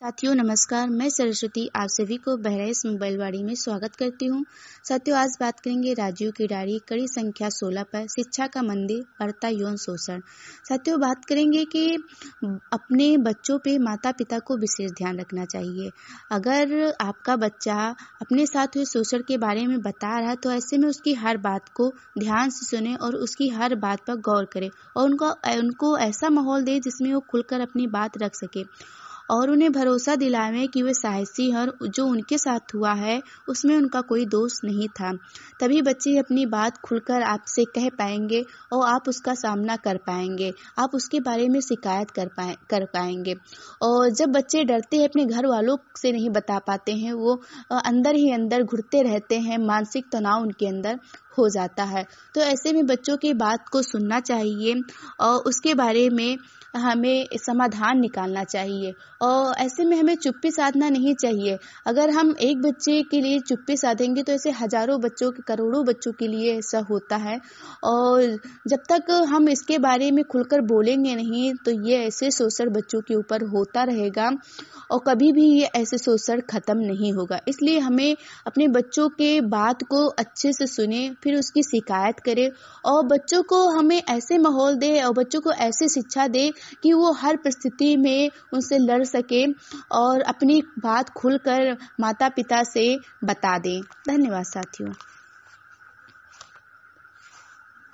साथियों नमस्कार, मैं सरस्वती आप सभी को बहराइच मोबाइल वाड़ी में स्वागत करती हूँ। साथियों आज बात करेंगे राजीव की डायरी कड़ी संख्या 16 पर शिक्षा का मंदिर बढ़ता यौन शोषण। साथियों बात करेंगे कि अपने बच्चों पे माता पिता को विशेष ध्यान रखना चाहिए। अगर आपका बच्चा अपने साथ हुए शोषण के बारे में बता रहा है तो ऐसे में उसकी हर बात को ध्यान से सुने और उसकी हर बात पर गौर करें और उनको ऐसा माहौल दे जिसमें वो खुलकर अपनी बात रख सके और उन्हें भरोसा दिलाएं कि वे साहसी हैं और जो उनके साथ हुआ है उसमें उनका कोई दोष नहीं था। तभी बच्चे अपनी बात खुलकर आपसे कह पाएंगे और आप उसका सामना कर पाएंगे, आप उसके बारे में शिकायत कर पाएंगे। और जब बच्चे डरते हैं अपने घर वालों से नहीं बता पाते हैं, वो अंदर ही अंदर घुटते रहते हैं, मानसिक तनाव उनके अंदर हो जाता है। तो ऐसे में बच्चों की बात को सुनना चाहिए और उसके बारे में हमें समाधान निकालना चाहिए और ऐसे में हमें चुप्पी साधना नहीं चाहिए। अगर हम एक बच्चे के लिए चुप्पी साधेंगे तो ऐसे हजारों बच्चों के करोड़ों बच्चों के लिए ऐसा होता है और जब तक हम इसके बारे में खुलकर बोलेंगे नहीं तो ये ऐसे शोषण बच्चों के ऊपर होता रहेगा और कभी भी ये ऐसे शोषण खत्म नहीं होगा। इसलिए हमें अपने बच्चों के बात को अच्छे से सुने, फिर उसकी शिकायत करें और बच्चों को हमें ऐसे माहौल दे और बच्चों को ऐसी शिक्षा दे कि वो हर परिस्थिति में उनसे लड़ सके और अपनी बात खुलकर माता पिता से बता दें। धन्यवाद साथियों।